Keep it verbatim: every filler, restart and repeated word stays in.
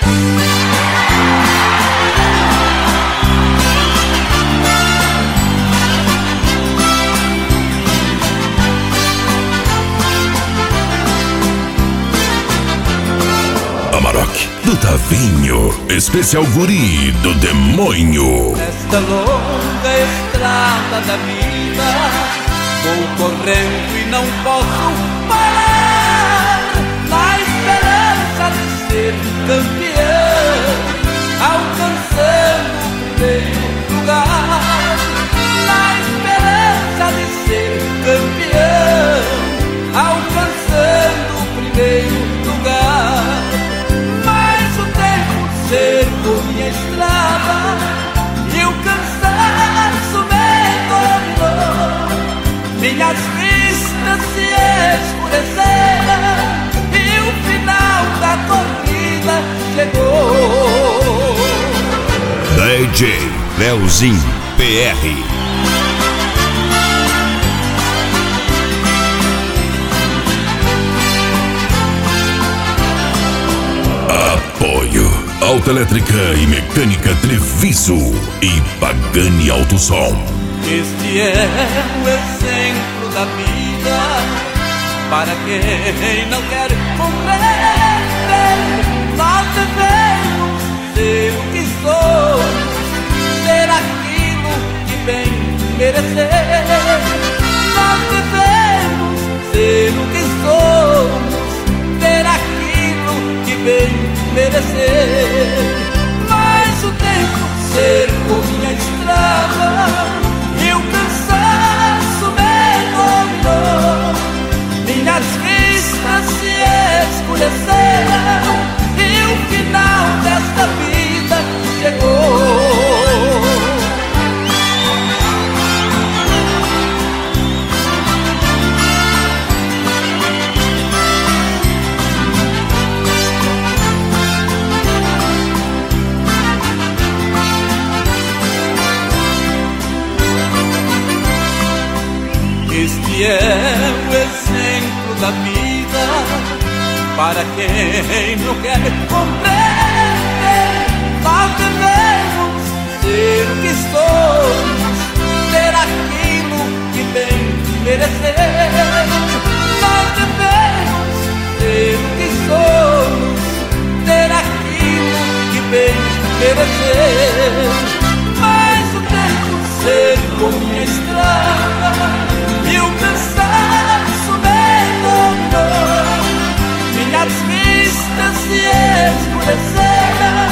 Amarok do Tavinho, especial guri do demônio. Nesta longa estrada da vida, vou correndo e não posso parar, na esperança de ser campeão, alcançando o primeiro lugar. Na esperança de ser campeão, alcançando o primeiro lugar. Cerco minha estrada e o cansaço me dominou. Minhas vistas se escureceram e o final da corrida chegou. D J Leozinho P R. Apoio Autoelétrica e Mecânica Treviso e Pagani Autosom. Este é o exemplo da vida para quem não quer compreender. Nós devemos ser o que somos, ser aquilo que bem merecer. Nós devemos ser o que somos, ser aquilo que bem merecer. Mas o tempo cercou minha estrada e o cansaço me dominou. Minhas vistas se escureceram e o final desta vida chegou. Este é o exemplo da vida para quem não quer compreender. Nós devemos ser o que somos, ser aquilo que bem merecer. Nós devemos ser o que somos, ser aquilo que bem merecer. Mas o tempo cercou minha estrada e o cansaço me dominou. Minhas vistas se escureceram